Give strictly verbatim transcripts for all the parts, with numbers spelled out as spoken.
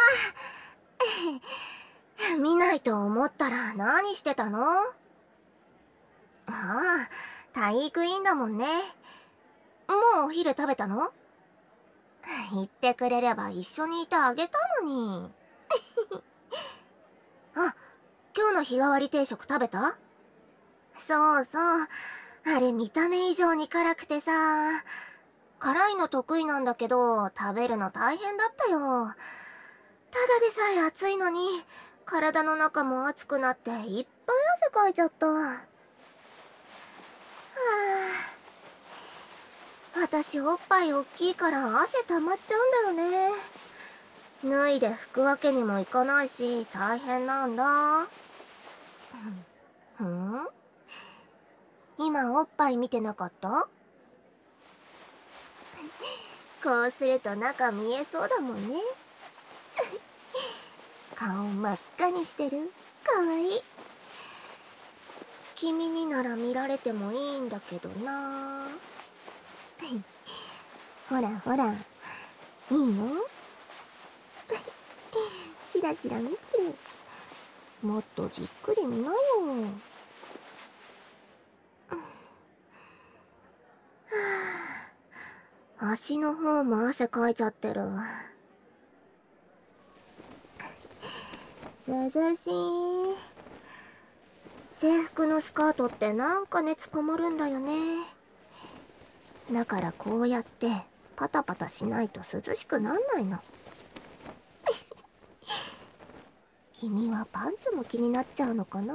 見ないと思ったら何してたの？ああ、体育委員だもんね。もうお昼食べたの？言ってくれれば一緒にいてあげたのに。あ、今日の日替わり定食食べた？そうそう。あれ見た目以上に辛くてさ。辛いの得意なんだけど、食べるの大変だったよ。ただでさえ暑いのに、体の中も熱くなっていっぱい汗かいちゃった。はあ、私おっぱいおっきいから汗溜まっちゃうんだよね。脱いで拭くわけにもいかないし、大変なんだ。ふん？今おっぱい見てなかった？こうすると中見えそうだもんね。顔真っ赤にしてる。かわいい。君になら見られてもいいんだけどな。ほらほら、いいよ。チラチラ見てる。もっとじっくり見なよ。足の方も汗かいちゃってる。涼しい。制服のスカートってなんか熱こもるんだよね。だからこうやってパタパタしないと涼しくなんないの。君はパンツも気になっちゃうのかな？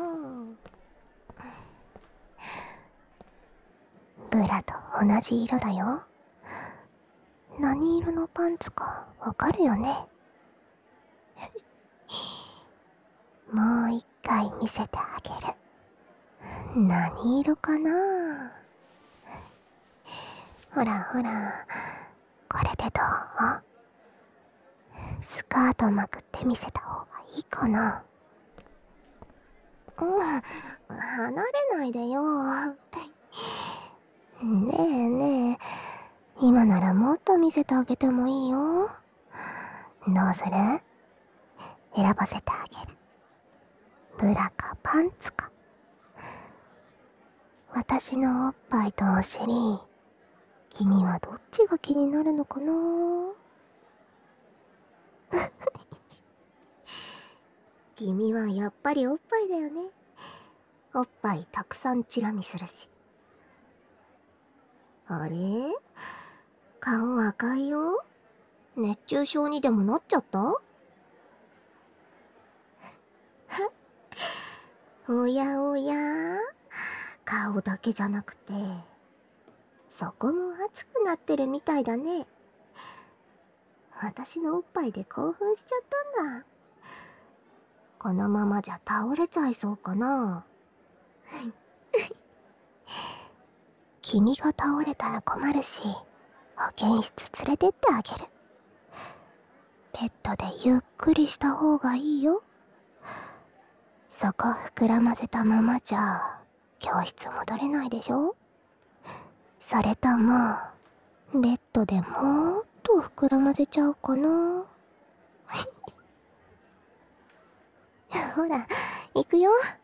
ブラと同じ色だよ。何色のパンツかわかるよね。もう一回見せてあげる。何色かな？ほらほら、これでどう？スカートまくって見せた方がいいかな？うん、離れないでよ。ねえねえ、今ならもっと見せてあげてもいいよ。どうする？選ばせてあげる。ブラかパンツか。私のおっぱいとお尻、君はどっちが気になるのかな？君はやっぱりおっぱいだよね。おっぱいたくさんチラ見するし。あれ？顔赤いよ。熱中症にでもなっちゃった？おやおや、顔だけじゃなくて、そこも熱くなってるみたいだね。私のおっぱいで興奮しちゃったんだ。このままじゃ倒れちゃいそうかな。君が倒れたら困るし、保健室連れてってあげる。ベッドでゆっくりした方がいいよ。そこ膨らませたままじゃ教室戻れないでしょ？それともベッドでもっと膨らませちゃうかな？ほら、行くよ。